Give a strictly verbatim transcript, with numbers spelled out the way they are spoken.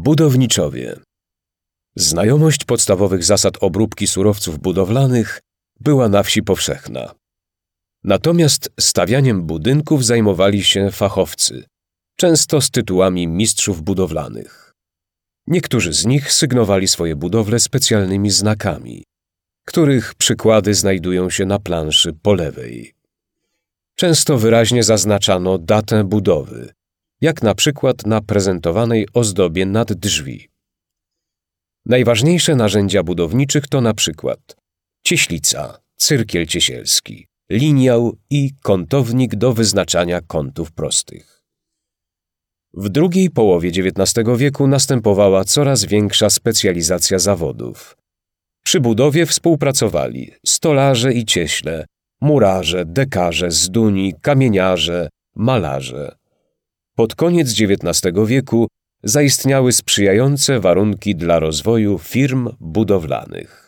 Budowniczowie. Znajomość podstawowych zasad obróbki surowców budowlanych była na wsi powszechna. Natomiast stawianiem budynków zajmowali się fachowcy, często z tytułami mistrzów budowlanych. Niektórzy z nich sygnowali swoje budowle specjalnymi znakami, których przykłady znajdują się na planszy po lewej. Często wyraźnie zaznaczano datę budowy, jak na przykład na prezentowanej ozdobie nad drzwi. Najważniejsze narzędzia budowniczych to na przykład cieślica, cyrkiel ciesielski, liniał i kątownik do wyznaczania kątów prostych. W drugiej połowie dziewiętnastego wieku następowała coraz większa specjalizacja zawodów. Przy budowie współpracowali stolarze i cieśle, murarze, dekarze, zduni, kamieniarze, malarze. Pod koniec dziewiętnastego wieku zaistniały sprzyjające warunki dla rozwoju firm budowlanych.